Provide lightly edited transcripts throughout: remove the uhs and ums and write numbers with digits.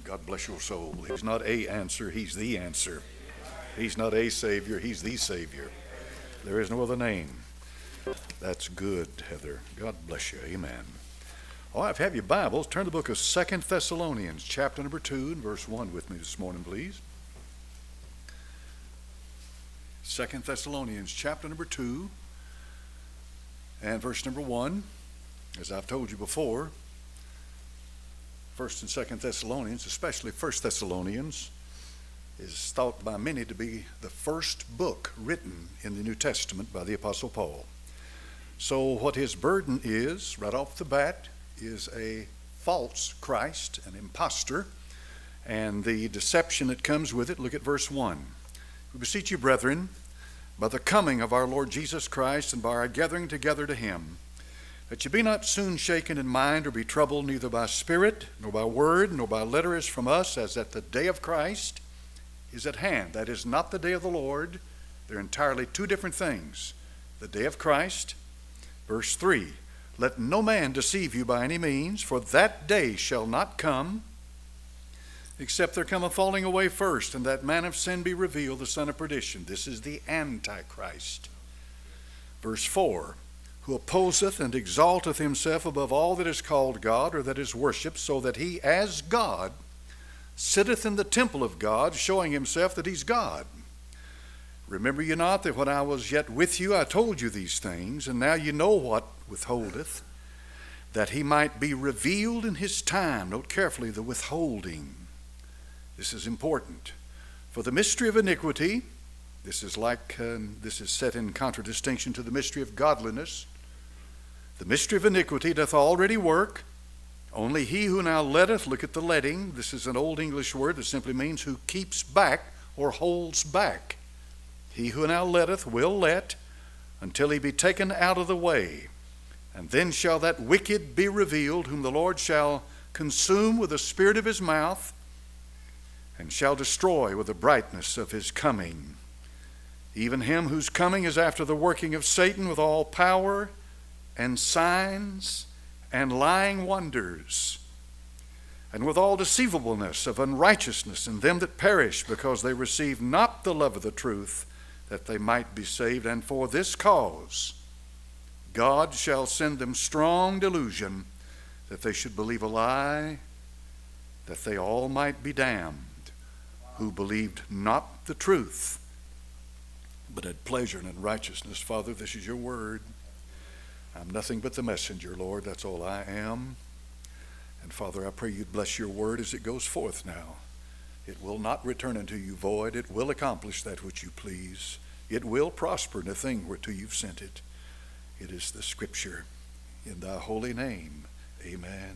God bless your soul. He's not a answer, he's the answer. He's not a Savior, he's the Savior. There is no other name. That's good, Heather. God bless you. Amen. All right, if you have your Bibles, turn to the book of 2 Thessalonians, chapter number 2, and verse 1 with me this morning, please. 2 Thessalonians, chapter number 2, and verse number 1. As I've told you before, 1st and 2nd Thessalonians, especially 1st Thessalonians, is thought by many to be the first book written in the New Testament by the Apostle Paul. So what his burden is, right off the bat, is a false Christ, an impostor, and the deception that comes with it. Look at verse 1. We beseech you, brethren, by the coming of our Lord Jesus Christ and by our gathering together to him, that ye be not soon shaken in mind or be troubled, neither by spirit, nor by word, nor by letter as from us, as that the day of Christ is at hand. That is not the day of the Lord. They're entirely two different things. The day of Christ, verse 3, let no man deceive you by any means, for that day shall not come, except there come a falling away first, and that man of sin be revealed, the son of perdition. This is the Antichrist. Verse 4, who opposeth and exalteth himself above all that is called God, or that is worshipped, so that he as God sitteth in the temple of God, showing himself that he's God. Remember you not that when I was yet with you I told you these things, and now you know what withholdeth, that he might be revealed in his time. Note carefully the withholding. This is important. For the mystery of iniquity, this is set in contradistinction to the mystery of godliness. The mystery of iniquity doth already work. Only he who now letteth, look at the letting. This is an old English word that simply means who keeps back or holds back. He who now letteth will let until he be taken out of the way. And then shall that wicked be revealed, whom the Lord shall consume with the spirit of his mouth, and shall destroy with the brightness of his coming. Even him whose coming is after the working of Satan with all power and signs and lying wonders, and with all deceivableness of unrighteousness in them that perish, because they receive not the love of the truth, that they might be saved. And for this cause God shall send them strong delusion, that they should believe a lie, that they all might be damned, who believed not the truth, but had pleasure in unrighteousness. Father, this is your word. I'm nothing but the messenger, Lord. That's all I am. And Father, I pray you'd bless your word as it goes forth now. It will not return unto you void. It will accomplish that which you please. It will prosper in the thing whereto you've sent it. It is the scripture. In thy holy name, amen.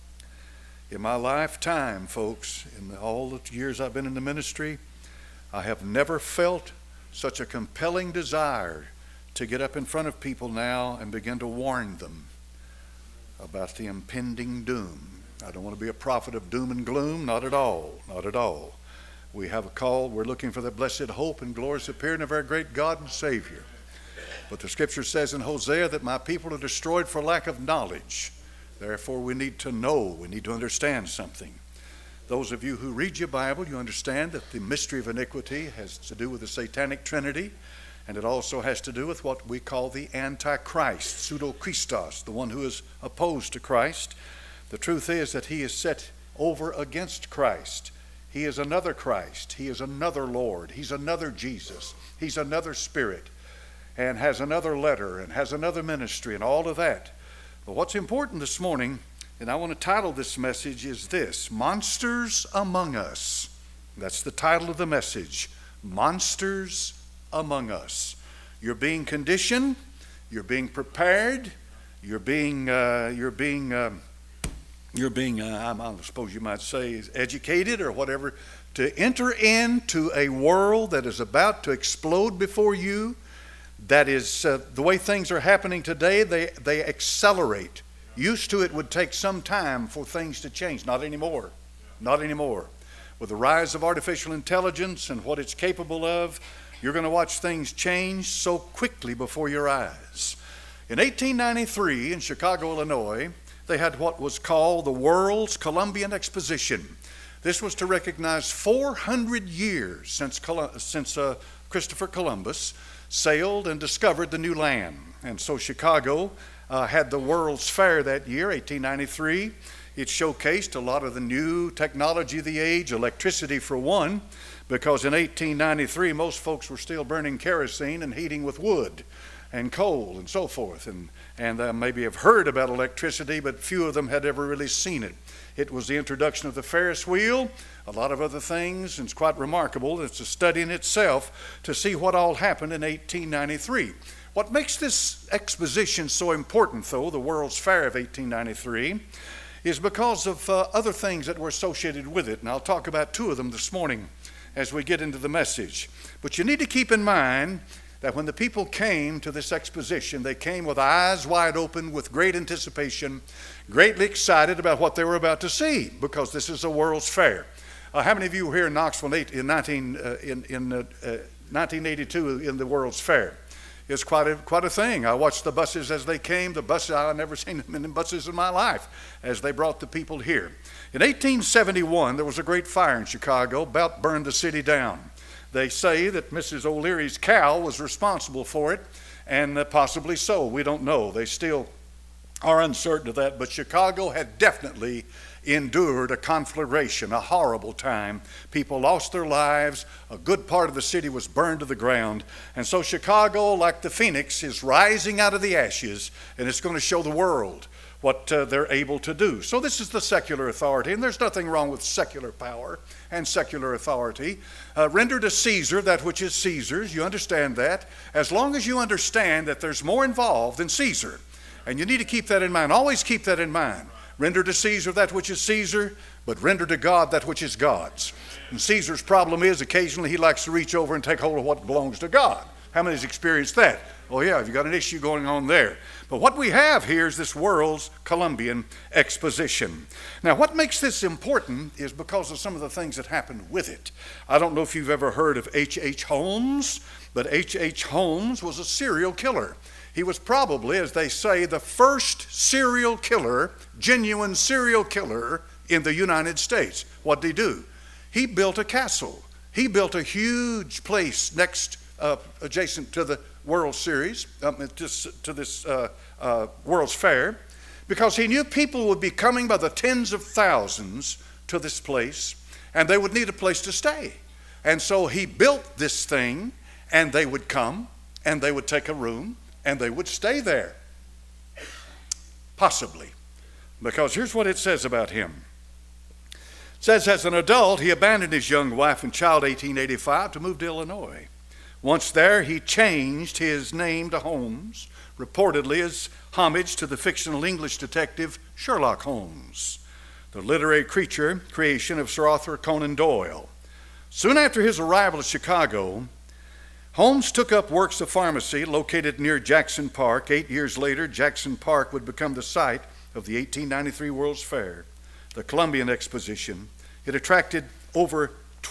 In my lifetime, folks, in all the years I've been in the ministry, I have never felt such a compelling desire to get up in front of people now and begin to warn them about the impending doom. I don't want to be a prophet of doom and gloom, not at all, not at all. We have a call, we're looking for the blessed hope and glorious appearing of our great God and Savior. But the scripture says in Hosea that my people are destroyed for lack of knowledge. Therefore we need to know, we need to understand something. Those of you who read your Bible, you understand that the mystery of iniquity has to do with the satanic trinity. And it also has to do with what we call the Antichrist, pseudo-Christos, the one who is opposed to Christ. The truth is that he is set over against Christ. He is another Christ. He is another Lord. He's another Jesus. He's another Spirit, and has another letter, and has another ministry, and all of that. But what's important this morning, and I want to title this message, is this: Monsters Among Us. That's the title of the message. Monsters among us. You're being conditioned, you're being prepared, I suppose you might say, educated or whatever, to enter into a world that is about to explode before you. That is the way things are happening today. They accelerate. Used to, it would take some time for things to change. Not anymore. Not anymore. With the rise of artificial intelligence and what it's capable of, you're going to watch things change so quickly before your eyes. In 1893 in Chicago, Illinois, they had what was called the World's Columbian Exposition. This was to recognize 400 years since Christopher Columbus sailed and discovered the new land. And so Chicago had the World's Fair that year, 1893. It showcased a lot of the new technology of the age, electricity for one, because in 1893 most folks were still burning kerosene and heating with wood and coal and so forth, and maybe have heard about electricity, but few of them had ever really seen it. It was the introduction of the Ferris wheel, a lot of other things, and it's quite remarkable. It's a study in itself to see what all happened in 1893. What makes this exposition so important, though, the World's Fair of 1893, is because of other things that were associated with it, and I'll talk about two of them this morning as we get into the message. But you need to keep in mind that when the people came to this exposition, they came with eyes wide open, with great anticipation, greatly excited about what they were about to see, because this is a World's Fair. How many of you were here in Knoxville in 1982 in the World's Fair? It's quite a thing. I watched the buses as they came. The buses, I've never seen many buses in my life as they brought the people here. In 1871, there was a great fire in Chicago, about burned the city down. They say that Mrs. O'Leary's cow was responsible for it, and possibly so. We don't know. They still are uncertain of that, but Chicago had definitely endured a conflagration, a horrible time. People lost their lives. A good part of the city was burned to the ground. And so Chicago, like the phoenix, is rising out of the ashes, and it's going to show the world what they're able to do. So this is the secular authority, and there's nothing wrong with secular power and secular authority. Render to Caesar that which is Caesar's. You understand that. As long as you understand that there's more involved than Caesar, and you need to keep that in mind. Always keep that in mind. Render to Caesar that which is Caesar, but render to God that which is God's. And Caesar's problem is occasionally he likes to reach over and take hold of what belongs to God. How many has experienced that? Oh yeah, you've got an issue going on there. But what we have here is this World's Columbian Exposition. Now what makes this important is because of some of the things that happened with it. I don't know if you've ever heard of H.H. Holmes, but H.H. Holmes was a serial killer. He was probably, as they say, the first serial killer, genuine serial killer in the United States. What did he do? He built a castle. He built a huge place adjacent to the World Series, to this World's Fair, because he knew people would be coming by the tens of thousands to this place, and they would need a place to stay. And so he built this thing, and they would come, and they would take a room, and they would stay there. Possibly. Because here's what it says about him. It says, as an adult, he abandoned his young wife and child in 1885 to move to Illinois. Once there, he changed his name to Holmes, reportedly as homage to the fictional English detective Sherlock Holmes, the literary creation of Sir Arthur Conan Doyle. Soon after his arrival at Chicago, Holmes took up works of pharmacy located near Jackson Park. 8 years later, Jackson Park would become the site of the 1893 World's Fair, the Columbian Exposition. It attracted over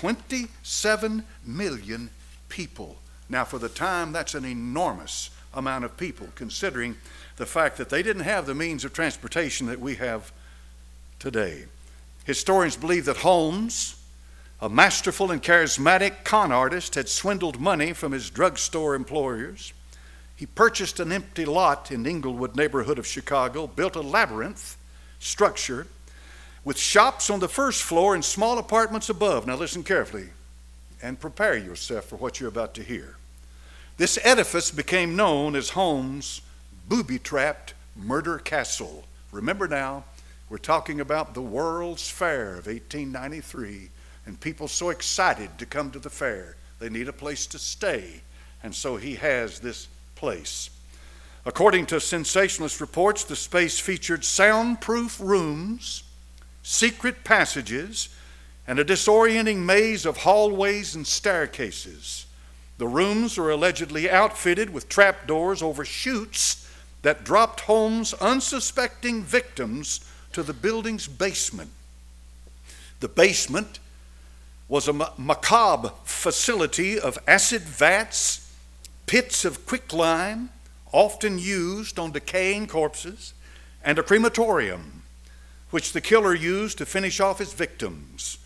27 million people. Now, for the time, that's an enormous amount of people, considering the fact that they didn't have the means of transportation that we have today. Historians believe that Holmes, a masterful and charismatic con artist, had swindled money from his drugstore employers. He purchased an empty lot in Englewood neighborhood of Chicago, built a labyrinth structure with shops on the first floor and small apartments above. Now listen carefully and prepare yourself for what you're about to hear. This edifice became known as Holmes' booby-trapped murder castle. Remember now, we're talking about the World's Fair of 1893. And people so excited to come to the fair. They need a place to stay. And so he has this place. According to sensationalist reports, the space featured soundproof rooms, secret passages, and a disorienting maze of hallways and staircases. The rooms were allegedly outfitted with trapdoors over chutes that dropped Holmes' unsuspecting victims to the building's basement. The basement was a macabre facility of acid vats, pits of quicklime, often used on decaying corpses, and a crematorium, which the killer used to finish off his victims.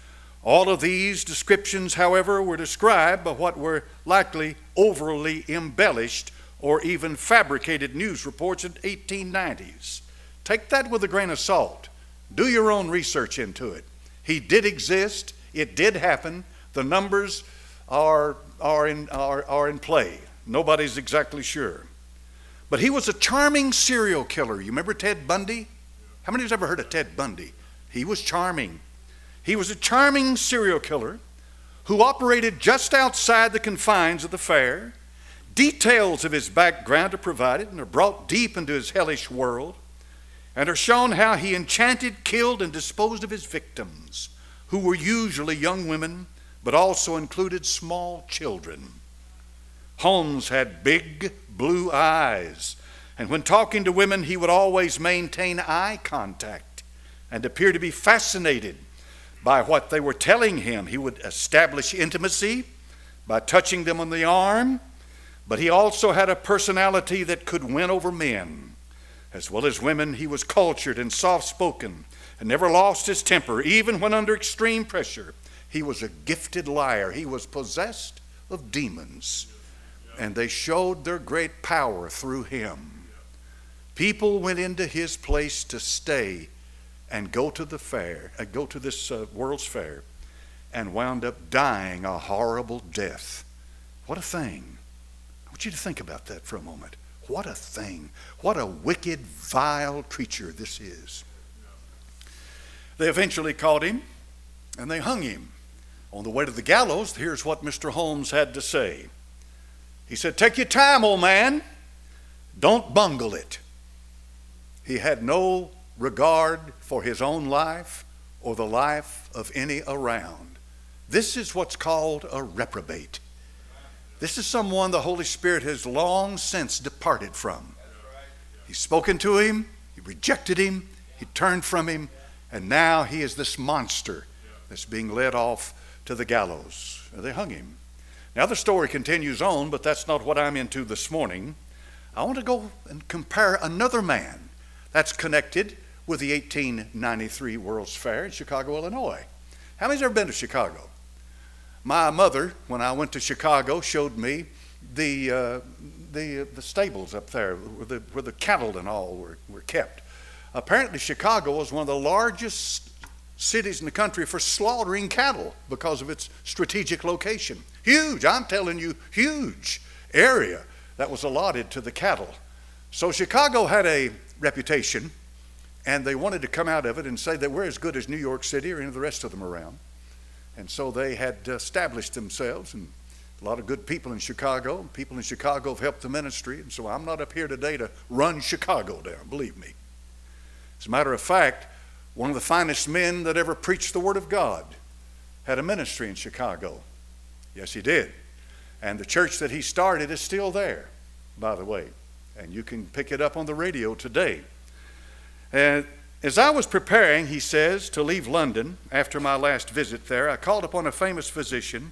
All of these descriptions, however, were described by what were likely overly embellished or even fabricated news reports in the 1890s. Take that with a grain of salt. Do your own research into it. He did exist. It did happen. The numbers are in play. Nobody's exactly sure. But he was a charming serial killer. You remember Ted Bundy? How many has ever heard of Ted Bundy? He was charming. He was a charming serial killer who operated just outside the confines of the fair. Details of his background are provided and are brought deep into his hellish world, and are shown how he enchanted, killed, and disposed of his victims, who were usually young women, but also included small children. Holmes had big blue eyes, and when talking to women, he would always maintain eye contact and appear to be fascinated by what they were telling him. He would establish intimacy by touching them on the arm, but he also had a personality that could win over men. As well as women, he was cultured and soft-spoken and never lost his temper, even when under extreme pressure. He was a gifted liar. He was possessed of demons, and they showed their great power through him. People went into his place to stay and go to the fair, go to this World's Fair, and wound up dying a horrible death. What a thing. I want you to think about that for a moment. What a thing. What a wicked, vile creature this is. They eventually caught him, and they hung him. On the way to the gallows, here's what Mr. Holmes had to say. He said, "Take your time, old man. Don't bungle it." He had no regard for his own life or the life of any around. This is what's called a reprobate. This is someone the Holy Spirit has long since departed from. He's spoken to him, he rejected him, he turned from him, and now he is this monster that's being led off to the gallows. They hung him. Now the story continues on, but that's not what I'm into this morning. I want to go and compare another man that's connected with the 1893 World's Fair in Chicago, Illinois. How many's ever been to Chicago? My mother, when I went to Chicago, showed me the stables up there where the cattle and all were kept. Apparently Chicago was one of the largest cities in the country for slaughtering cattle because of its strategic location. Huge, I'm telling you, huge area that was allotted to the cattle. So Chicago had a reputation, and they wanted to come out of it and say that we're as good as New York City or any of the rest of them around. And so they had established themselves, and a lot of good people in Chicago. People in Chicago have helped the ministry, and so I'm not up here today to run Chicago down, believe me. As a matter of fact, one of the finest men that ever preached the Word of God had a ministry in Chicago. Yes, he did. And the church that he started is still there, by the way. And you can pick it up on the radio today. And as I was preparing, he says, to leave London after my last visit there, I called upon a famous physician.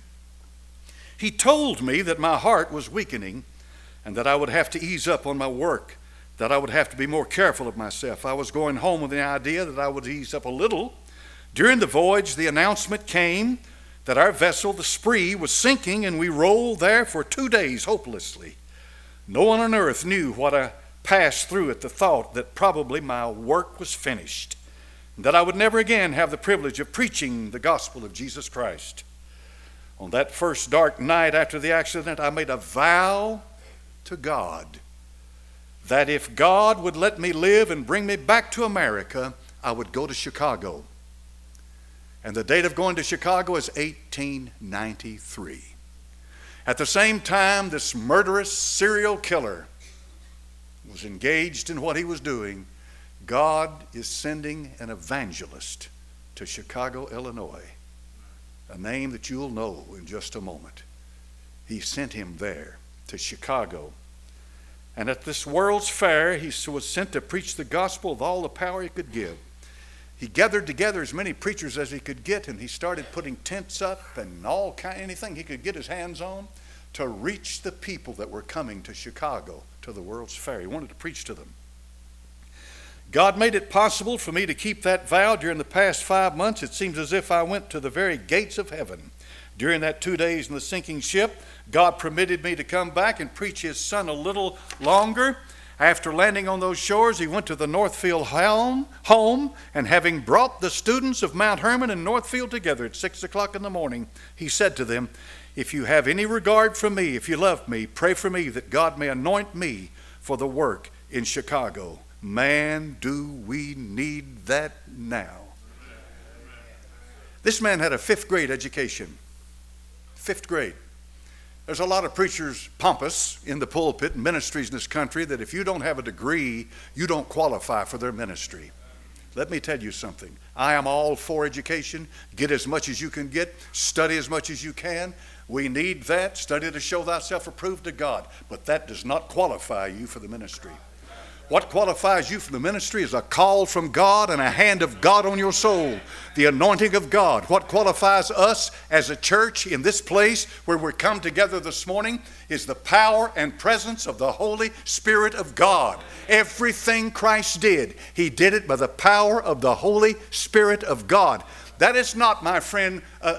He told me that my heart was weakening and that I would have to ease up on my work, that I would have to be more careful of myself. I was going home with the idea that I would ease up a little. During the voyage, the announcement came that our vessel, the Spree, was sinking, and we rolled there for 2 days hopelessly. No one on earth knew what I passed through at the thought that probably my work was finished, and that I would never again have the privilege of preaching the gospel of Jesus Christ. On that first dark night after the accident, I made a vow to God that if God would let me live and bring me back to America, I would go to Chicago. And the date of going to Chicago is 1893. At the same time, this murderous serial killer was engaged in what he was doing. God is sending an evangelist to Chicago, Illinois, a name that you'll know in just a moment. He sent him there to Chicago. And at this World's Fair, he was sent to preach the gospel with all the power he could give. He gathered together as many preachers as he could get, and he started putting tents up and anything he could get his hands on to reach the people that were coming to Chicago to the World's Fair. He wanted to preach to them. God made it possible for me to keep that vow during the past 5 months. It seems as if I went to the very gates of heaven. During that 2 days in the sinking ship, God permitted me to come back and preach His Son a little longer. After landing on those shores, he went to the Northfield home, and having brought the students of Mount Hermon and Northfield together at 6 o'clock in the morning, he said to them, "If you have any regard for me, if you love me, pray for me that God may anoint me for the work in Chicago." Man, do we need that now. This man had a 5th grade education. 5th grade. There's a lot of preachers pompous in the pulpit and ministries in this country that if you don't have a degree, you don't qualify for their ministry. Let me tell you something. I am all for education. Get as much as you can get. Study as much as you can. We need that. Study to show thyself approved to God. But that does not qualify you for the ministry. What qualifies you for the ministry is a call from God and a hand of God on your soul, the anointing of God. What qualifies us as a church in this place where we're come together this morning is the power and presence of the Holy Spirit of God. Everything Christ did, He did it by the power of the Holy Spirit of God. That is not, my friend,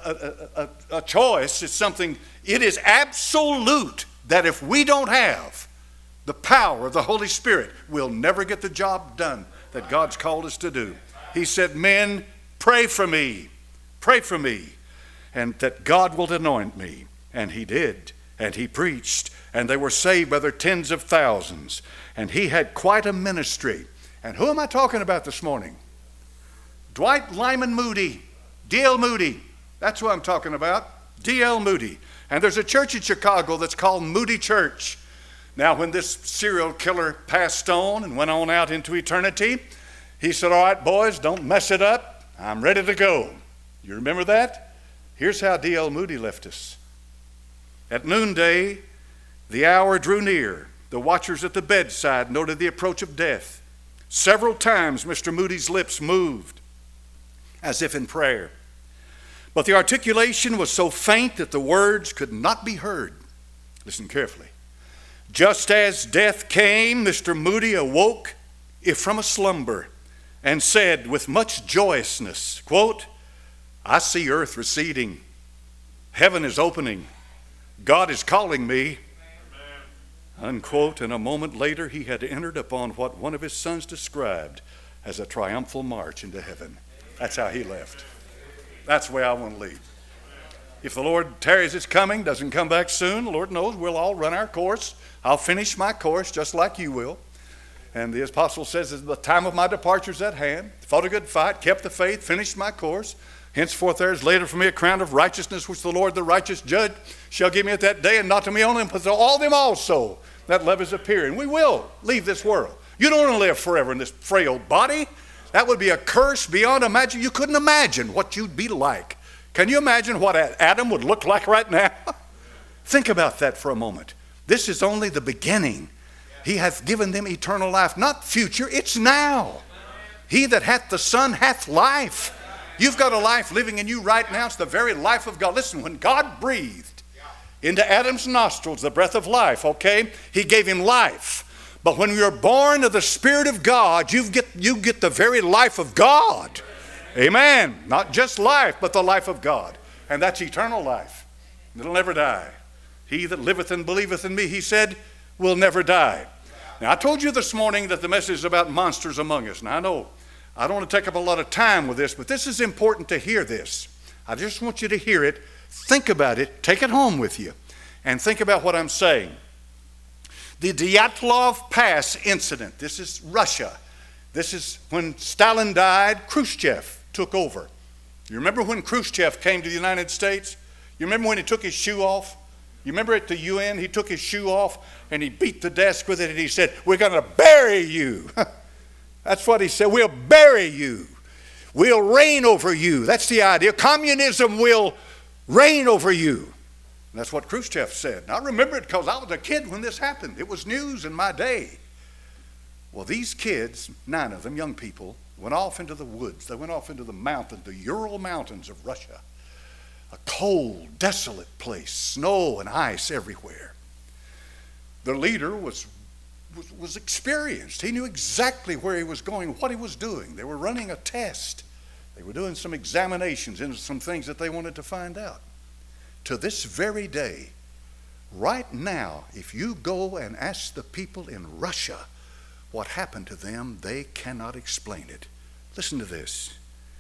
a choice. It's something, it is absolute that if we don't have the power of the Holy Spirit, we'll never get the job done that God's called us to do. He said, "Men, pray for me, and that God will anoint me." And He did, and He preached, and they were saved by their tens of thousands. And he had quite a ministry. And who am I talking about this morning? Dwight Lyman Moody, D.L. Moody. That's who I'm talking about, D.L. Moody. And there's a church in Chicago that's called Moody Church. Now, when this serial killer passed on and went on out into eternity, he said, "All right, boys, don't mess it up. I'm ready to go." You remember that? Here's how D.L. Moody left us. At noonday, the hour drew near. The watchers at the bedside noted the approach of death. Several times Mr. Moody's lips moved as if in prayer. But the articulation was so faint that the words could not be heard. Listen carefully. Just as death came, Mr. Moody awoke if from a slumber and said with much joyousness, quote, "I see earth receding. Heaven is opening. God is calling me." Unquote. And a moment later, he had entered upon what one of his sons described as a triumphal march into heaven. That's how he left. That's the way I want to leave. If the Lord tarries his coming, doesn't come back soon, the Lord knows we'll all run our course. I'll finish my course just like you will. And the apostle says, "The time of my departure is at hand. Fought a good fight, kept the faith, finished my course. Henceforth there is later for me a crown of righteousness, which the Lord, the righteous judge, shall give me at that day, and not to me only, but to all them also that love is appearing." We will leave this world. You don't want to live forever in this frail body. That would be a curse beyond imagine. You couldn't imagine what you'd be like. Can you imagine what Adam would look like right now? Think about that for a moment. This is only the beginning. He hath given them eternal life, not future, it's now. He that hath the Son hath life. You've got a life living in you right now. It's the very life of God. Listen, when God breathed into Adam's nostrils the breath of life, okay, He gave him life. But when you're born of the Spirit of God, you get the very life of God. Amen. Not just life, but the life of God. And that's eternal life. It'll never die. He that liveth and believeth in me, he said, will never die. Now, I told you this morning that the message is about monsters among us. Now, I know I don't want to take up a lot of time with this, but this is important to hear this. I just want you to hear it, think about it, take it home with you, and think about what I'm saying. The Dyatlov Pass incident, this is Russia. This is when Stalin died, Khrushchev took over. You remember when Khrushchev came to the United States? You remember when he took his shoe off? You remember at the UN, he took his shoe off and he beat the desk with it and he said, "We're going to bury you." That's what he said. We'll bury you. We'll reign over you. That's the idea. Communism will reign over you. And that's what Khrushchev said. Now, I remember it because I was a kid when this happened. It was news in my day. Well, these kids, 9 of them, young people, went off into the woods. They went off into the mountains, the Ural Mountains of Russia. A cold, desolate place, snow and ice everywhere. Their leader was was experienced. He knew exactly where he was going, what he was doing. They were running a test. They were doing some examinations into some things that they wanted to find out. To this very day, right now, if you go and ask the people in Russia what happened to them, they cannot explain it. Listen to this.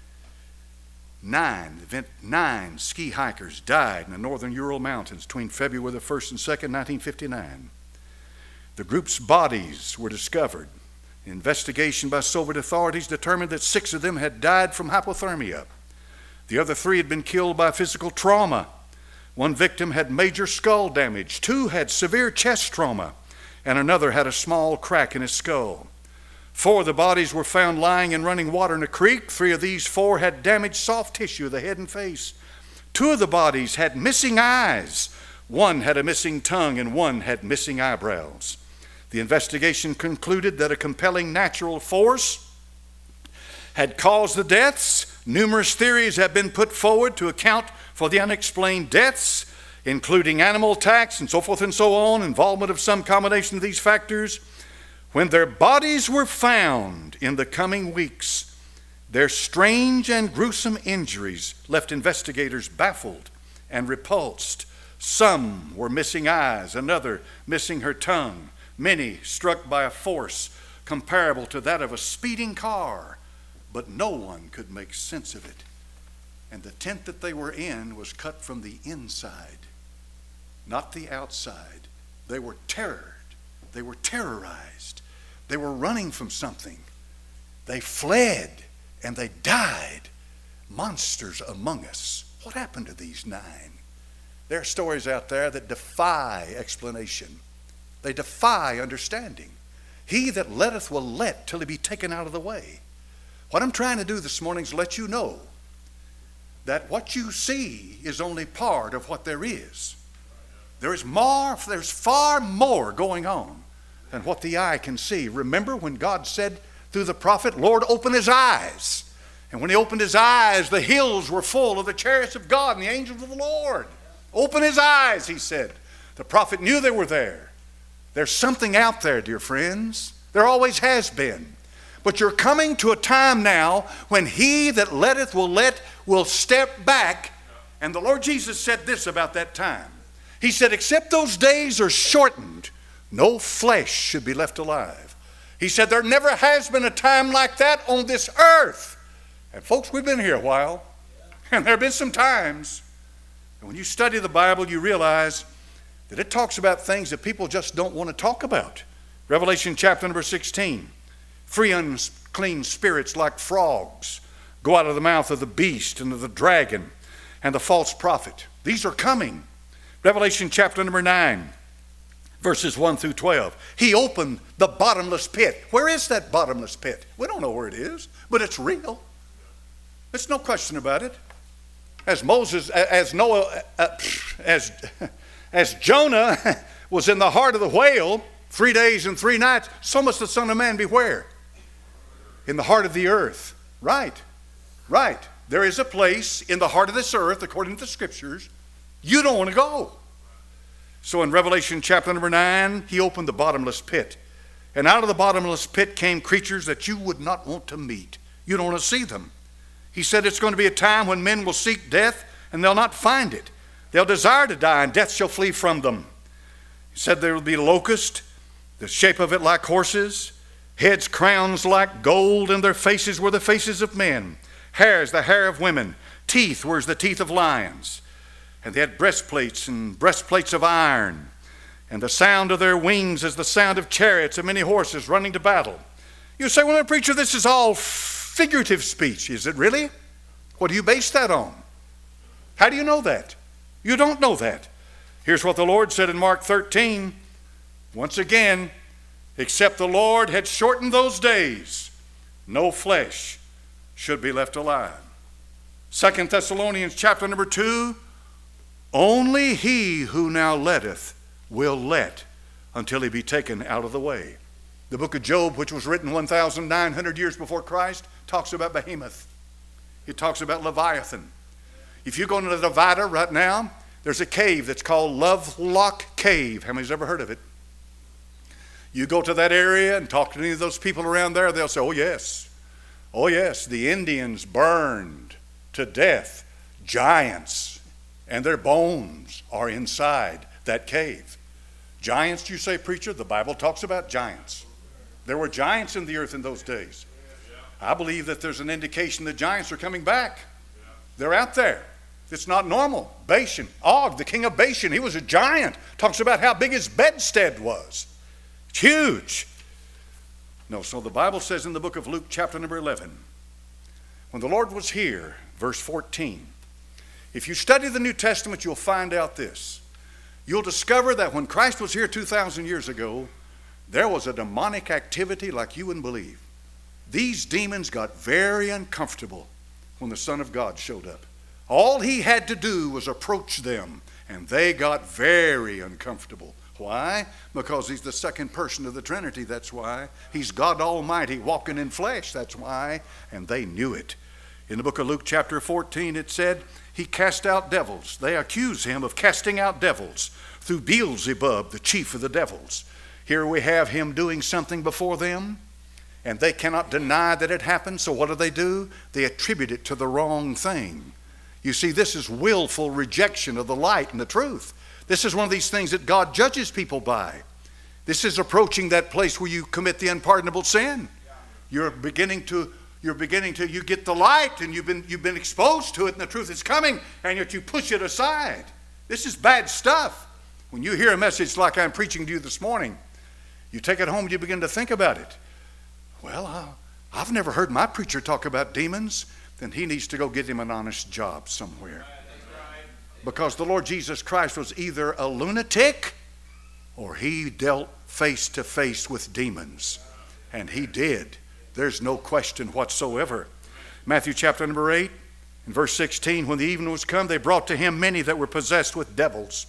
9 ski hikers died in the northern Ural Mountains between February the 1st and 2nd, 1959. The group's bodies were discovered. An investigation by Soviet authorities determined that 6 of them had died from hypothermia. The other 3 had been killed by physical trauma. 1 victim had major skull damage. 2 had severe chest trauma, and another had a small crack in his skull. 4 of the bodies were found lying in running water in a creek. 3 of these 4 had damaged soft tissue of the head and face. 2 of the bodies had missing eyes. 1 had a missing tongue, and 1 had missing eyebrows. The investigation concluded that a compelling natural force had caused the deaths. Numerous theories have been put forward to account for the unexplained deaths, including animal attacks and so forth and so on, involvement of some combination of these factors. When their bodies were found in the coming weeks, their strange and gruesome injuries left investigators baffled and repulsed. Some were missing eyes, another missing her tongue, many struck by a force comparable to that of a speeding car, but no one could make sense of it. And the tent that they were in was cut from the inside, not the outside. They were terrored. They were terrorized. They were running from something. They fled and they died. Monsters among us. What happened to these 9? There are stories out there that defy explanation. They defy understanding. He that letteth will let till he be taken out of the way. What I'm trying to do this morning is let you know that what you see is only part of what there is. There's far more going on than what the eye can see. Remember when God said through the prophet, Lord, open his eyes. And when he opened his eyes, the hills were full of the chariots of God and the angels of the Lord. Open his eyes, he said. The prophet knew they were there. There's something out there, dear friends. There always has been. But you're coming to a time now when he that letteth will step back. And the Lord Jesus said this about that time. He said, except those days are shortened, no flesh should be left alive. He said, there never has been a time like that on this earth. And folks, we've been here a while. And there have been some times. And when you study the Bible, you realize that it talks about things that people just don't want to talk about. Revelation chapter number 16. 3 unclean spirits like frogs go out of the mouth of the beast and of the dragon and the false prophet. These are coming. Revelation chapter number 9, verses 1 through 12. He opened the bottomless pit. Where is that bottomless pit? We don't know where it is, but it's real. There's no question about it. As Jonah was in the heart of the whale 3 days and 3 nights, so must the Son of Man be where? In the heart of the earth. Right. There is a place in the heart of this earth, according to the scriptures, you don't want to go. So in Revelation chapter number 9, he opened the bottomless pit. And out of the bottomless pit came creatures that you would not want to meet. You don't want to see them. He said it's going to be a time when men will seek death and they'll not find it. They'll desire to die and death shall flee from them. He said there will be locusts, the shape of it like horses, heads crowns like gold, and their faces were the faces of men. Hairs, the hair of women. Teeth were as the teeth of lions. And they had breastplates and breastplates of iron. And the sound of their wings as the sound of chariots and many horses running to battle. You say, well, preacher, this is all figurative speech. Is it really? What do you base that on? How do you know that? You don't know that. Here's what the Lord said in Mark 13. Once again, except the Lord had shortened those days, no flesh should be left alive. 2 Thessalonians chapter number 2, only he who now letteth will let until he be taken out of the way. The book of Job, which was written 1,900 years before Christ, talks about Behemoth. It talks about Leviathan. If you go into Nevada right now, there's a cave that's called Lovelock Cave. How many's ever heard of it? You go to that area and talk to any of those people around there, they'll say, oh yes, the Indians burned to death giants, and their bones are inside that cave. Giants, you say, preacher? The Bible talks about giants. There were giants in the earth in those days. I believe that there's an indication that giants are coming back. They're out there. It's not normal. Bashan, Og, the king of Bashan, he was a giant. Talks about how big his bedstead was. It's huge. No, so the Bible says in the book of Luke, chapter number 11, when the Lord was here, verse 14, if you study the New Testament, you'll find out this. You'll discover that when Christ was here 2,000 years ago, there was a demonic activity like you wouldn't believe. These demons got very uncomfortable when the Son of God showed up. All he had to do was approach them, and they got very uncomfortable. Why? Because he's the second person of the Trinity, that's why. He's God Almighty walking in flesh, that's why. And they knew it. In the book of Luke chapter 14, it said, he cast out devils. They accuse him of casting out devils through Beelzebub, the chief of the devils. Here we have him doing something before them, and they cannot deny that it happened. So what do? They attribute it to the wrong thing. You see, this is willful rejection of the light and the truth. This is one of these things that God judges people by. This is approaching that place where you commit the unpardonable sin. You get the light, and you've been exposed to it, and the truth is coming, and yet you push it aside. This is bad stuff. When you hear a message like I'm preaching to you this morning, you take it home and you begin to think about it. Well, I've never heard my preacher talk about demons. Then he needs to go get him an honest job somewhere. Because the Lord Jesus Christ was either a lunatic or he dealt face to face with demons. And he did. There's no question whatsoever. Matthew chapter number 8, in verse 16, when the evening was come, they brought to him many that were possessed with devils.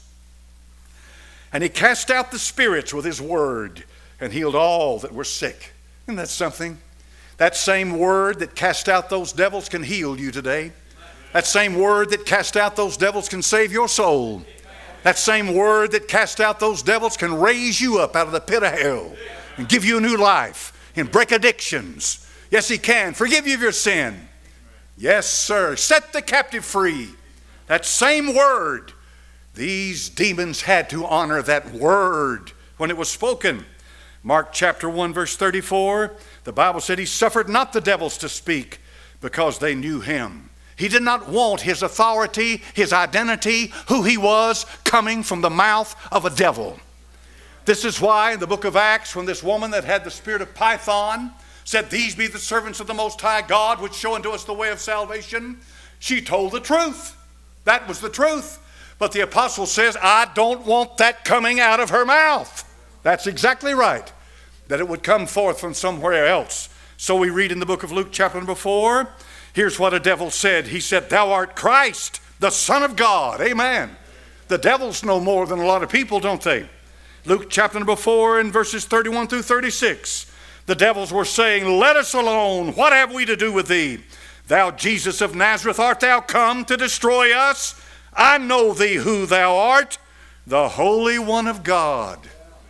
And he cast out the spirits with his word and healed all that were sick. Isn't that something? That same word that cast out those devils can heal you today. That same word that cast out those devils can save your soul. That same word that cast out those devils can raise you up out of the pit of hell and give you a new life and break addictions. Yes, he can. Forgive you of your sin. Yes, sir. Set the captive free. That same word. These demons had to honor that word when it was spoken. Mark chapter 1 verse 34, the Bible said he suffered not the devils to speak because they knew him. He did not want his authority, his identity, who he was, coming from the mouth of a devil. This is why in the book of Acts, when this woman that had the spirit of Python said, these be the servants of the Most High God, which show unto us the way of salvation, she told the truth. That was the truth. But the apostle says, I don't want that coming out of her mouth. That's exactly right. That it would come forth from somewhere else. So we read in the book of Luke chapter number 4, here's what a devil said. He said, thou art Christ, the Son of God. Amen. The devils know more than a lot of people, don't they? Luke chapter number 4 and verses 31 through 36. The devils were saying, let us alone. What have we to do with thee? Thou Jesus of Nazareth, art thou come to destroy us? I know thee who thou art, the Holy One of God.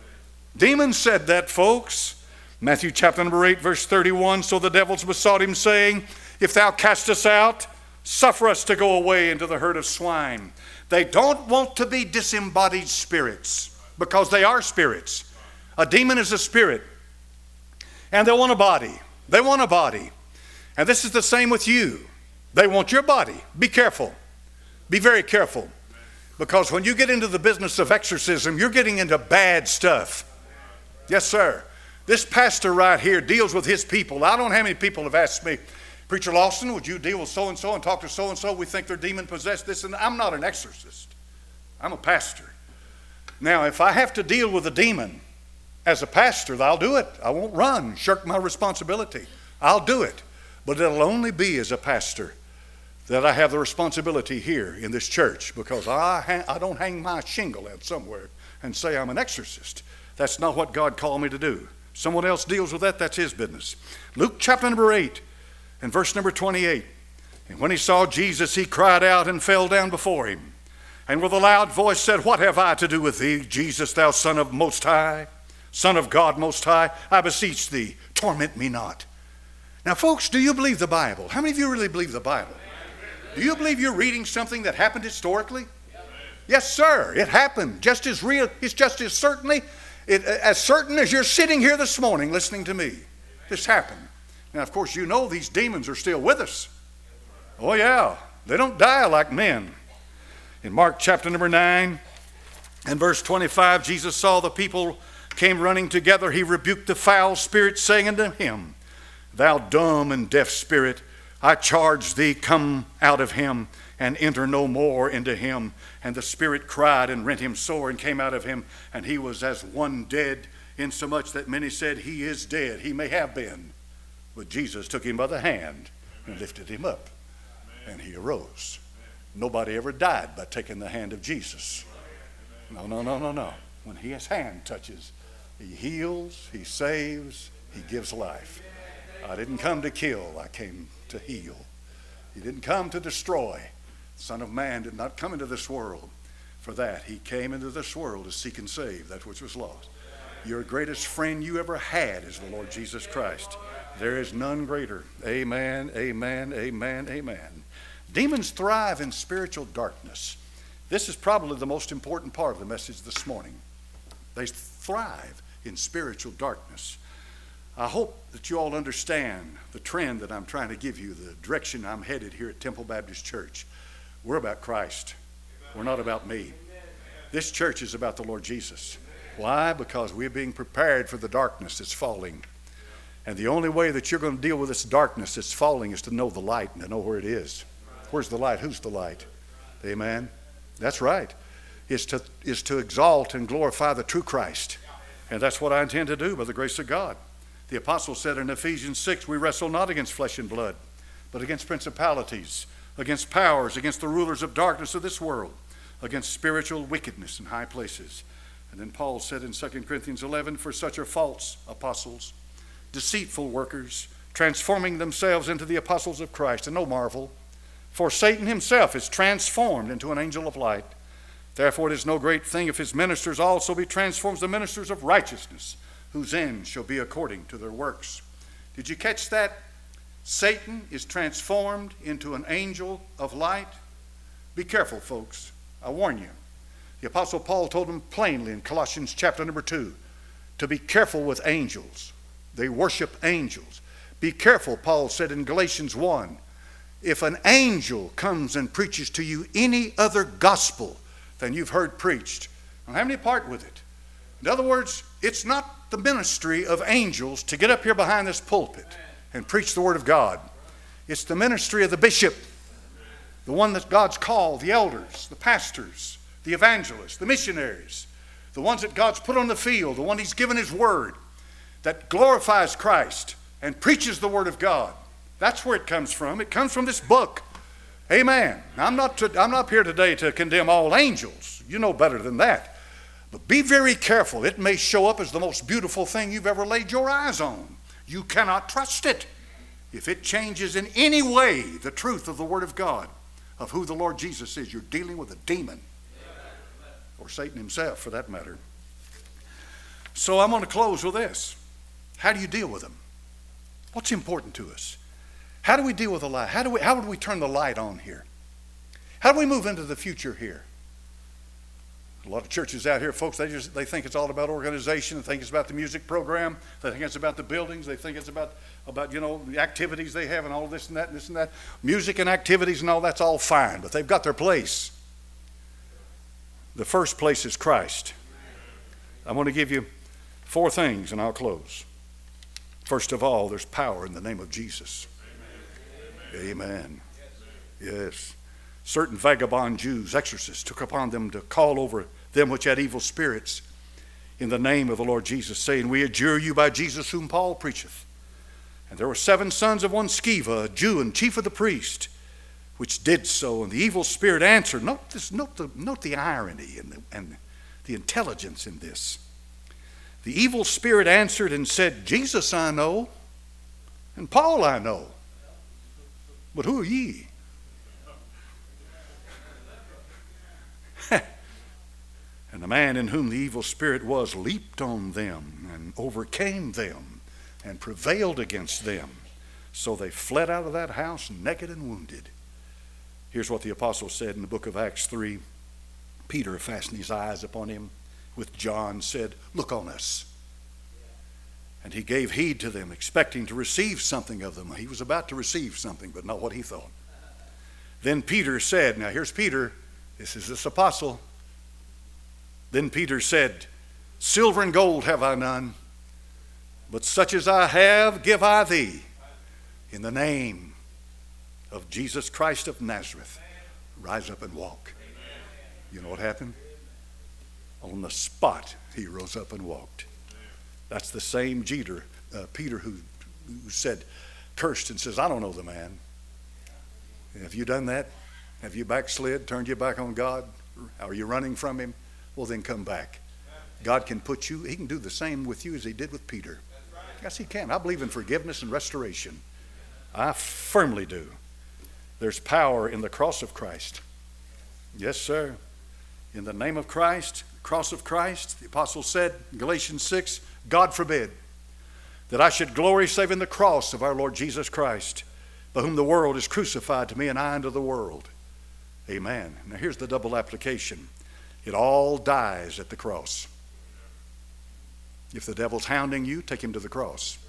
Demons said that, folks. Matthew chapter number 8, verse 31. So the devils besought him, saying, if thou cast us out, suffer us to go away into the herd of swine. They don't want to be disembodied spirits because they are spirits. A demon is a spirit. And they want a body. They want a body. And this is the same with you. They want your body. Be careful. Be very careful. Because when you get into the business of exorcism, you're getting into bad stuff. Yes, sir. This pastor right here deals with his people. I don't know how many people have asked me, Preacher Lawson, would you deal with so-and-so and talk to so-and-so? We think they're demon-possessed. This and I'm not an exorcist. I'm a pastor. Now, if I have to deal with a demon as a pastor, I'll do it. I won't run, shirk my responsibility. I'll do it. But it'll only be as a pastor that I have the responsibility here in this church, because I don't hang my shingle out somewhere and say I'm an exorcist. That's not what God called me to do. Someone else deals with that, that's his business. Luke chapter number 8 and verse number 28. And when he saw Jesus, he cried out and fell down before him, and with a loud voice said, what have I to do with thee, Jesus, thou Son of Most High? Son of God Most High, I beseech thee, torment me not. Now, folks, do you believe the Bible? How many of you really believe the Bible? Do you believe you're reading something that happened historically? Yes, sir. It happened just as real. It's just as certainly, as certain as you're sitting here this morning listening to me. This happened. Now, of course, you know these demons are still with us. Oh, yeah. They don't die like men. In Mark chapter number 9 and verse 25, Jesus saw the people came running together. He rebuked the foul spirit, saying unto him, Thou dumb and deaf spirit, I charge thee, come out of him, and enter no more into him. And the spirit cried and rent him sore, and came out of him, and he was as one dead, insomuch that many said, He is dead. He may have been. But Jesus took him by the hand and lifted him up, and he arose. Nobody ever died by taking the hand of Jesus. No. When his hand touches, he heals, he saves, he gives life. I didn't come to kill, I came to heal. He didn't come to destroy. The Son of Man did not come into this world for that. He came into this world to seek and save that which was lost. Your greatest friend you ever had is the Lord Jesus Christ. There is none greater. Amen, amen, amen, amen. Demons thrive in spiritual darkness. This is probably the most important part of the message this morning. They thrive in spiritual darkness. I hope that you all understand the trend that I'm trying to give you, the direction I'm headed here at Temple Baptist Church. We're about Christ. We're not about me. This church is about the Lord Jesus. Why? Because we're being prepared for the darkness that's falling. And the only way that you're going to deal with this darkness that's falling is to know the light and to know where it is. Where's the light? Who's the light? Amen. That's right. Is to exalt and glorify the true Christ. And that's what I intend to do by the grace of God. The apostle said in Ephesians 6, we wrestle not against flesh and blood, but against principalities, against powers, against the rulers of darkness of this world, against spiritual wickedness in high places. And then Paul said in 2 Corinthians 11, for such are false apostles, deceitful workers, transforming themselves into the apostles of Christ. And no marvel, for Satan himself is transformed into an angel of light. Therefore it is no great thing if his ministers also be transformed to ministers of righteousness, whose end shall be according to their works. Did you catch that? Satan is transformed into an angel of light. Be careful, folks. I warn you. The Apostle Paul told them plainly in Colossians chapter number 2 to be careful with angels. They worship angels. Be careful, Paul said in Galatians 1. If an angel comes and preaches to you any other gospel than you've heard preached, don't have any part with it. In other words, it's not the ministry of angels to get up here behind this pulpit and preach the Word of God. It's the ministry of the bishop, the one that God's called, the elders, the pastors, the evangelists, the missionaries, the ones that God's put on the field, the one He's given His Word, that glorifies Christ and preaches the Word of God. That's where it comes from. It comes from this book. Amen. Now, I'm not here today to condemn all angels. You know better than that. But be very careful. It may show up as the most beautiful thing you've ever laid your eyes on. You cannot trust it. If it changes in any way the truth of the Word of God, of who the Lord Jesus is, you're dealing with a demon. Or Satan himself, for that matter. So I'm going to close with this. How do you deal with them? What's important to us? How do we deal with the light? How would we turn the light on here? How do we move into the future here? A lot of churches out here, folks, they think it's all about organization. They think it's about the music program. They think it's about the buildings. They think it's about the activities they have and all this and that and this and that. Music and activities and all that's all fine, but they've got their place. The first place is Christ. I'm going to give you 4 things and I'll close. First of all, there's power in the name of Jesus. Amen. Yes. Certain vagabond Jews, exorcists, took upon them to call over them which had evil spirits in the name of the Lord Jesus, saying, We adjure you by Jesus whom Paul preacheth. And there were 7 sons of one Sceva, a Jew and chief of the priest, which did so. And the evil spirit answered. Note the irony and the intelligence in this. The evil spirit answered and said, Jesus I know, and Paul I know. But who are ye? And the man in whom the evil spirit was leaped on them Satan overcame them and prevailed against them. So they fled out of that house naked and wounded. Here's what the apostle said in the book of Acts 3. Peter fastened his eyes upon him with John, said, "Look on us." And he gave heed to them, expecting to receive something of them. He was about to receive something, but not what he thought. Then Peter said, now here's Peter, this is this apostle. Then Peter said, "Silver and gold have I none, but such as I have give I thee. In the name of Jesus Christ of Nazareth, rise up and walk." You know what happened? On the spot, he rose up and walked. That's the same Peter who said, cursed and says, "I don't know the man." Have you done that? Have you backslid, turned your back on God? Are you running from him? Well, then come back. God can put you, he can do the same with you as he did with Peter. Yes, he can. I believe in forgiveness and restoration. I firmly do. There's power in the cross of Christ. Yes, sir. In the name of Christ, the cross of Christ, the apostle said in Galatians 6, "God forbid that I should glory save in the cross of our Lord Jesus Christ, by whom the world is crucified to me and I unto the world." Amen. Now here's the double application. It all dies at the cross. If the devil's hounding you, take him to the cross.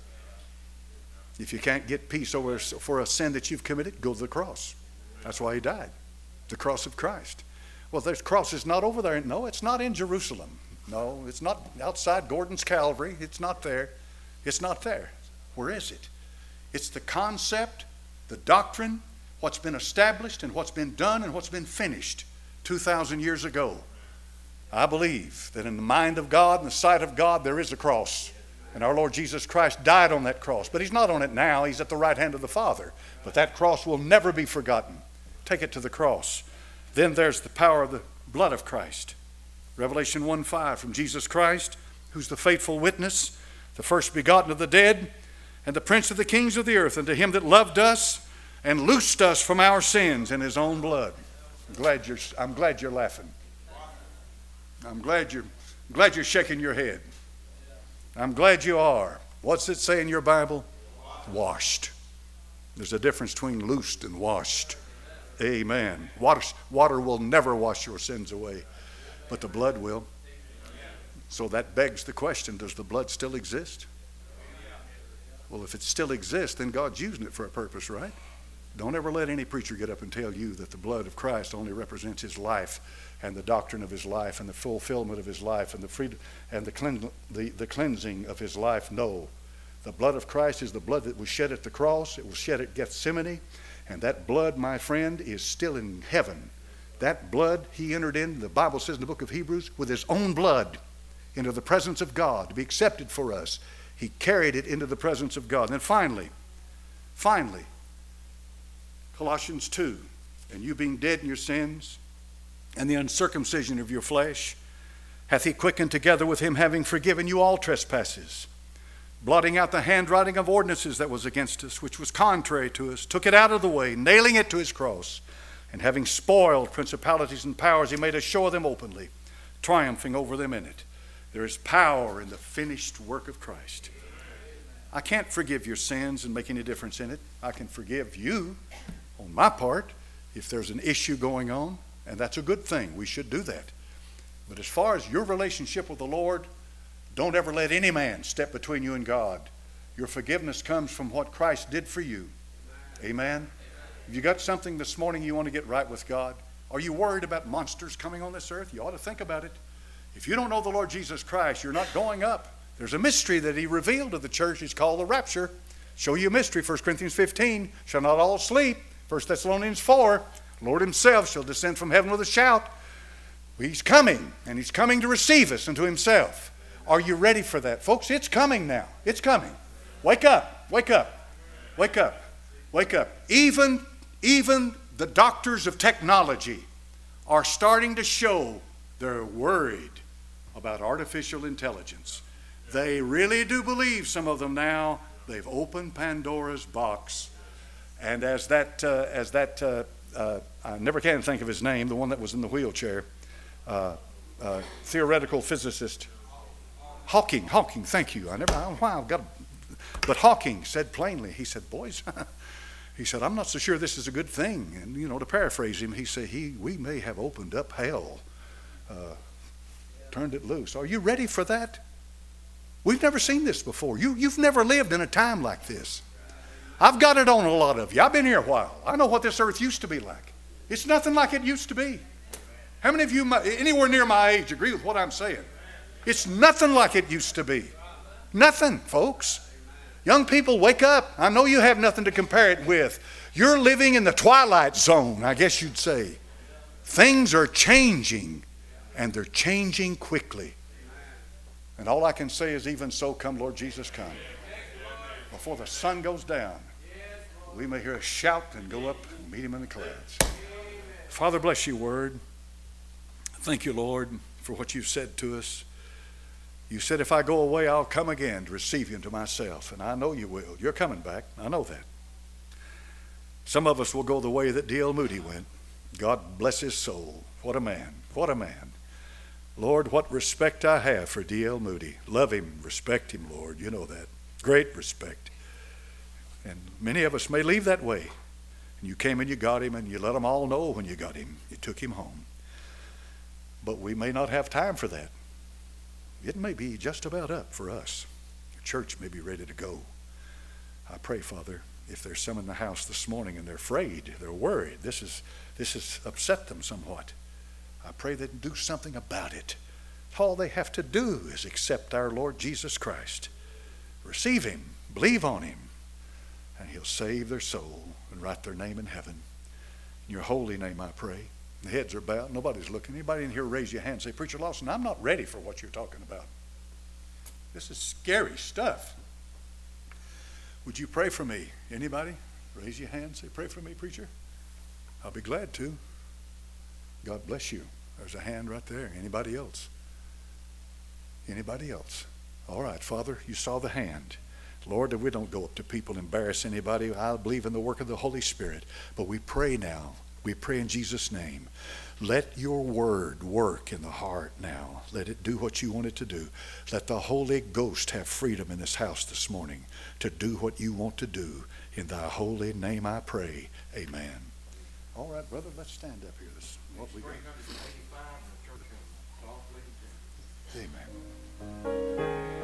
If you can't get peace for a sin that you've committed, go to the cross. That's why he died. The cross of Christ. Well, there's crosses not over there. No, it's not in Jerusalem. No, it's not outside Gordon's Calvary. It's not there. It's not there. Where is it? It's the concept, the doctrine, what's been established and what's been done and what's been finished 2,000 years ago. I believe that in the mind of God and the sight of God there is a cross. And our Lord Jesus Christ died on that cross. But he's not on it now. He's at the right hand of the Father. But that cross will never be forgotten. Take it to the cross. Then there's the power of the blood of Christ. Revelation 1:5, from Jesus Christ, who's the faithful witness, the first begotten of the dead, and the prince of the kings of the earth, and to him that loved us and loosed us from our sins in his own blood. I'm glad you're laughing. I'm glad you're shaking your head. I'm glad you are. What's it say in your Bible? Washed. There's a difference between loosed and washed. Amen. Water will never wash your sins away, but the blood will. So that begs the question, does the blood still exist? Well, if it still exists, then God's using it for a purpose, right? Don't ever let any preacher get up and tell you that the blood of Christ only represents his life and the doctrine of his life and the fulfillment of his life and the freedom and the cleansing of his life. No. The blood of Christ is the blood that was shed at the cross. It was shed at Gethsemane. And that blood, my friend, is still in heaven. That blood he entered in, the Bible says in the book of Hebrews, with his own blood into the presence of God to be accepted for us. He carried it into the presence of God. And then finally, Colossians 2, and you being dead in your sins and the uncircumcision of your flesh, hath he quickened together with him, having forgiven you all trespasses, blotting out the handwriting of ordinances that was against us, which was contrary to us, took it out of the way, nailing it to his cross, and having spoiled principalities and powers, he made a show of them openly, triumphing over them in it. There is power in the finished work of Christ. I can't forgive your sins and make any difference in it. I can forgive you on my part if there's an issue going on, and that's a good thing. We should do that. But as far as your relationship with the Lord, don't ever let any man step between you and God. Your forgiveness comes from what Christ did for you. Amen. Have you got something this morning you want to get right with God? Are you worried about monsters coming on this earth? You ought to think about it. If you don't know the Lord Jesus Christ, you're not going up. There's a mystery that he revealed to the church. It's called the rapture. Show you a mystery. 1 Corinthians 15, shall not all sleep. 1 Thessalonians 4, Lord himself shall descend from heaven with a shout. He's coming, and he's coming to receive us unto himself. Are you ready for that? Folks, it's coming now. It's coming. Wake up. Wake up. Wake up. Wake up. Even the doctors of technology are starting to show they're worried about artificial intelligence. They really do believe, some of them now, they've opened Pandora's box. And as that I never can think of his name, the one that was in the wheelchair, theoretical physicist, Hawking, thank you. I don't know why I've got, but Hawking said plainly, he said, boys, he said, I'm not so sure this is a good thing. And, to paraphrase him, he said, we may have opened up hell, turned it loose. Are you ready for that? We've never seen this before. You've never lived in a time like this. I've got it on a lot of you. I've been here a while. I know what this earth used to be like. It's nothing like it used to be. How many of you anywhere near my age agree with what I'm saying? It's nothing like it used to be. Nothing, folks. Young people, wake up. I know you have nothing to compare it with. You're living in the twilight zone, I guess you'd say. Things are changing, and they're changing quickly. And all I can say is, even so, come Lord Jesus, come. Before the sun goes down, we may hear a shout and go up and meet him in the clouds. Father, bless your word. Thank you, Lord, for what you've said to us. You said, if I go away, I'll come again to receive you into myself. And I know you will. You're coming back. I know that. Some of us will go the way that D.L. Moody went. God bless his soul. What a man. What a man. Lord, what respect I have for D.L. Moody. Love him, respect him, Lord. You know that. Great respect. And many of us may leave that way. And you came and you got him, and you let them all know when you got him. You took him home. But we may not have time for that. It may be just about up for us. The church may be ready to go. I pray, Father, if there's some in the house this morning and they're afraid, they're worried, this has upset them somewhat, I pray they do something about it. All they have to do is accept our Lord Jesus Christ. Receive him, believe on him, and he'll save their soul and write their name in heaven. In your holy name I pray. The heads are bowed. Nobody's looking. Anybody in here raise your hand and say, Preacher Lawson, I'm not ready for what you're talking about. This is scary stuff. Would you pray for me? Anybody? Raise your hand and say, pray for me, preacher. I'll be glad to. God bless you. There's a hand right there. Anybody else? Anybody else? All right, Father, you saw the hand. Lord, that we don't go up to people, embarrass anybody. I believe in the work of the Holy Spirit. But we pray now. We pray in Jesus' name. Let your word work in the heart now. Let it do what you want it to do. Let the Holy Ghost have freedom in this house this morning to do what you want to do. In thy holy name I pray. Amen. All right, brother, let's stand up here. This is what we got. Amen.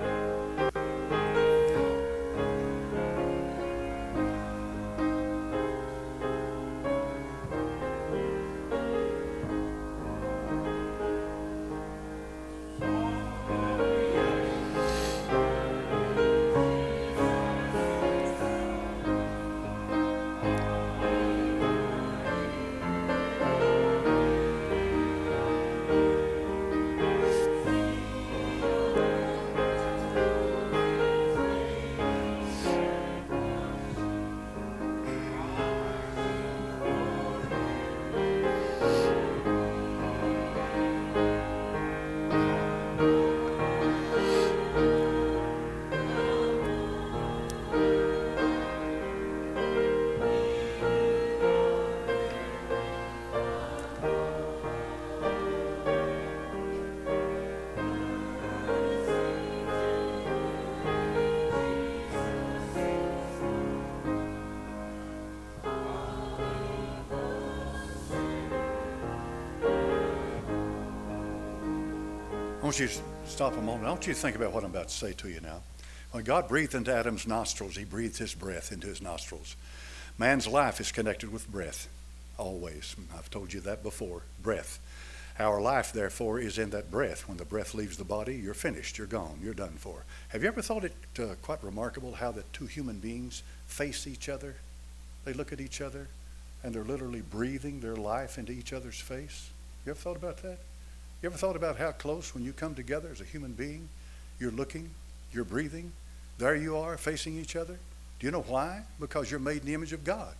I want you to stop a moment. I want you to think about what I'm about to say to you now. When God breathed into Adam's nostrils, he breathed his breath into his nostrils. Man's life is connected with breath, always. I've told you that before, breath. Our life, therefore, is in that breath. When the breath leaves the body, you're finished, you're gone, you're done for. Have you ever thought it quite remarkable how the two human beings face each other? They look at each other, and they're literally breathing their life into each other's face. You ever thought about that? You ever thought about how close, when you come together as a human being, you're looking, you're breathing, there you are facing each other? Do you know why? Because you're made in the image of God.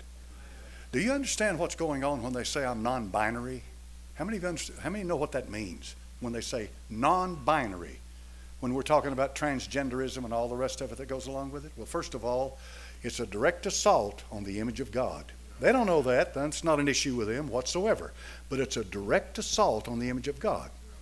Do you understand what's going on when they say I'm non-binary? How many know what that means when they say non-binary? When we're talking about transgenderism and all the rest of it that goes along with it? Well, first of all, it's a direct assault on the image of God. They don't know that. That's not an issue with them whatsoever. But it's a direct assault on the image of God.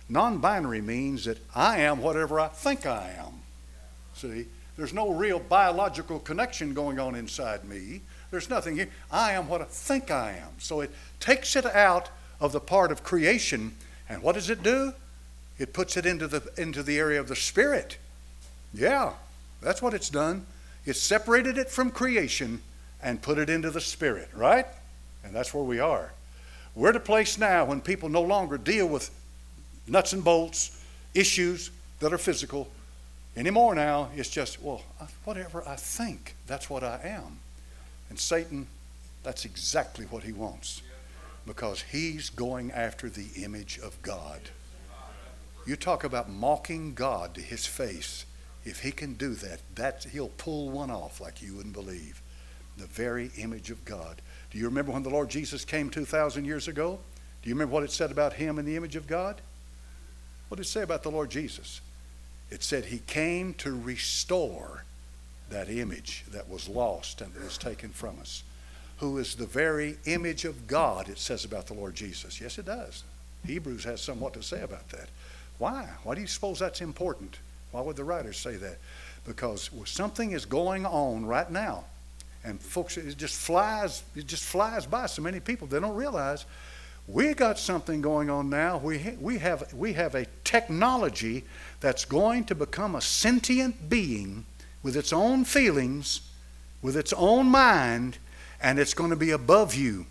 Non-binary means that I am whatever I think I am. See, there's no real biological connection going on inside me. There's nothing here. I am what I think I am. So it takes it out of the part of creation, and what does it do? It puts it into the area of the spirit. Yeah, that's what it's done. It separated it from creation and put it into the spirit, right? And that's where we are. We're at a place now when people no longer deal with nuts and bolts, issues that are physical. Anymore now, it's just, well, whatever I think, that's what I am. And Satan, that's exactly what he wants, because he's going after the image of God. You talk about mocking God to his face. If he can do that, he'll pull one off like you wouldn't believe. The very image of God. Do you remember when the Lord Jesus came 2,000 years ago? Do you remember what it said about him in the image of God? What did it say about the Lord Jesus? It said he came to restore that image that was lost and that was taken from us. Who is the very image of God, it says about the Lord Jesus. Yes, it does. Hebrews has somewhat to say about that. Why? Why do you suppose that's important? Why would the writers say that? Because something is going on right now. And folks, it just flies by so many people. They don't realize we got something going on now. We have a technology that's going to become a sentient being with its own feelings, with its own mind, and it's going to be above you.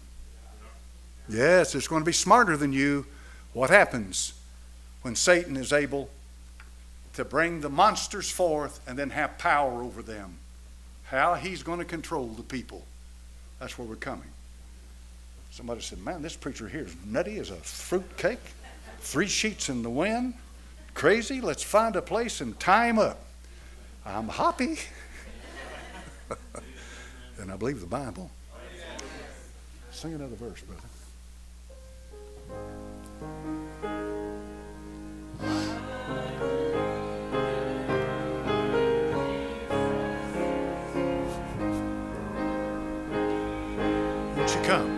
Yes, it's going to be smarter than you. What happens when Satan is able to bring the monsters forth and then have power over them? How he's going to control the people. That's where we're coming. Somebody said, man, this preacher here is nutty as a fruit cake. 3 sheets in the wind. Crazy. Let's find a place and tie him up. I'm happy. And I believe the Bible. Sing another verse, brother. Won't you come?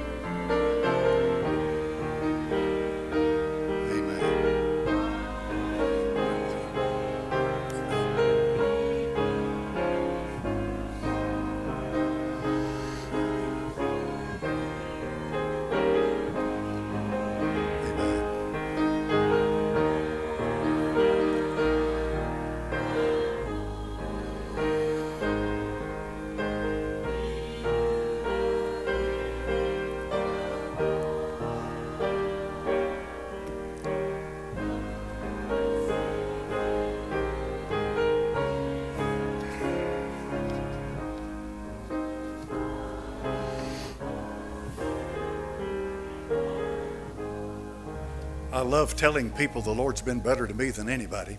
I love telling people the Lord's been better to me than anybody.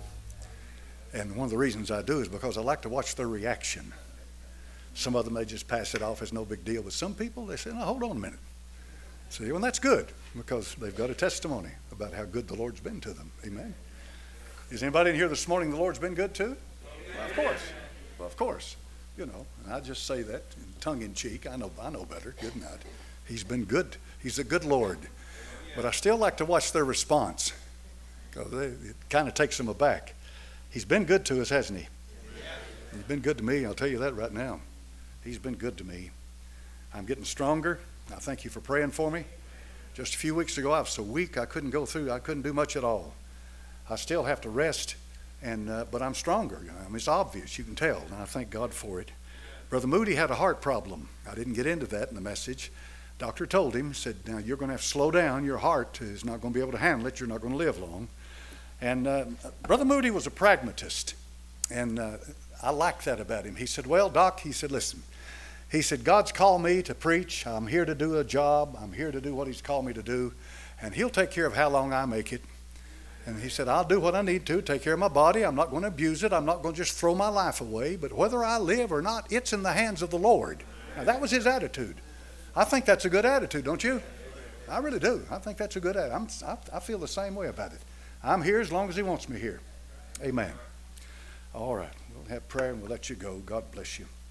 And one of the reasons I do is because I like to watch their reaction. Some of them may just pass it off as no big deal. But some people, they say, no, hold on a minute. See, well, that's good because they've got a testimony about how good the Lord's been to them. Amen. Is anybody in here this morning the Lord's been good to? Well, of course. Well, of course. You know, and I just say that tongue in cheek. I know better. Good night. He's been good. He's a good Lord. But I still like to watch their response because it kind of takes them aback. He's been good to us, hasn't he? He's been good to me. I'll tell you that right now. He's been good to me. I'm getting stronger. I thank you for praying for me. Just a few weeks ago, I was so weak I couldn't do much at all. I still have to rest, but I'm stronger. I mean, it's obvious. You can tell, and I thank God for it. Brother Moody had a heart problem. I didn't get into that in the message. Doctor told him, said, now you're going to have to slow down. Your heart is not going to be able to handle it. You're not going to live long. And Brother Moody was a pragmatist, and I liked that about him. He said, well, Doc, he said, listen. He said, God's called me to preach. I'm here to do a job. I'm here to do what he's called me to do, and he'll take care of how long I make it. And he said, I'll do what I need to, take care of my body. I'm not going to abuse it. I'm not going to just throw my life away. But whether I live or not, it's in the hands of the Lord. Now, that was his attitude. I think that's a good attitude, don't you? I really do. I think that's a good attitude. I feel the same way about it. I'm here as long as he wants me here. Amen. All right. We'll have prayer and we'll let you go. God bless you.